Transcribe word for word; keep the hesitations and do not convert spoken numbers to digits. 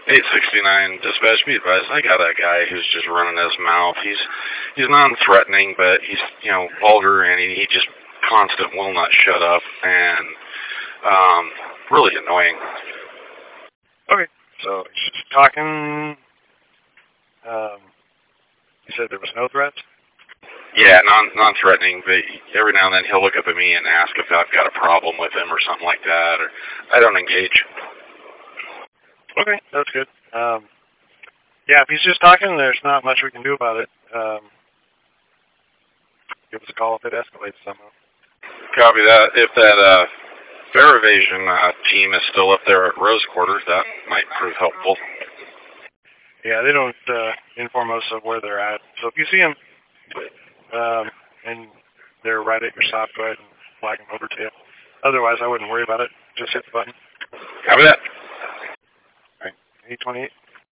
eight sixty-nine, dispatch, be advised, I got a guy who's just running his mouth. He's he's non-threatening, but he's, you know, vulgar, and he, he just constant will not shut up, and um, really annoying. Okay, so he's just talking. Um, you said there was no threats? Yeah, non, non-threatening, but every now and then he'll look up at me and ask if I've got a problem with him or something like that, or I don't engage. Okay, that's good. Um, yeah, if he's just talking, there's not much we can do about it. Um, give us a call if it escalates somehow. Copy that. If that uh, fare evasion uh, team is still up there at Rose Quarters, that might prove helpful. Yeah, they don't uh, inform us of where they're at. So if you see them um, and they're right at your stop, go ahead and flag them over to you. Otherwise, I wouldn't worry about it. Just hit the button. Copy that. All right, eight twenty-eight.